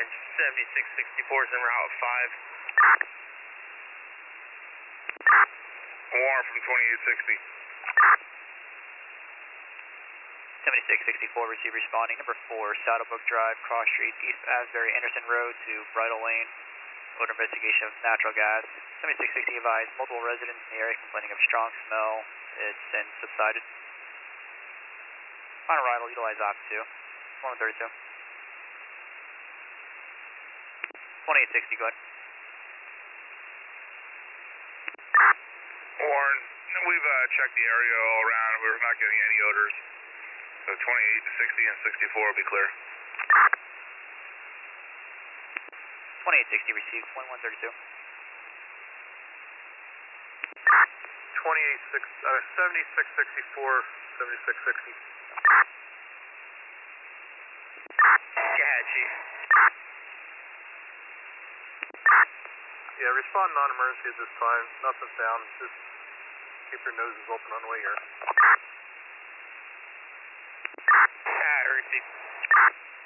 7664 is en route 5. Warren from 2860. 7664, receive responding. Number 4, Saddlebrook Drive, Cross Street, East Asbury, Anderson Road to Bridle Lane. Order investigation of natural gas. 7660 advised multiple residents in the area complaining of strong smell. It's since subsided. Final arrival, utilize op 2. 1132. 2860, go ahead. Warren, we've checked the area all around. We're not getting any odors. So 28, 60, and 64 will be clear. 2860 received, 1132. 7664, 7660. Go ahead, Chief. Yeah, respond non-emergency at this time. Nothing's down. Just keep your noses open on the way here. Received.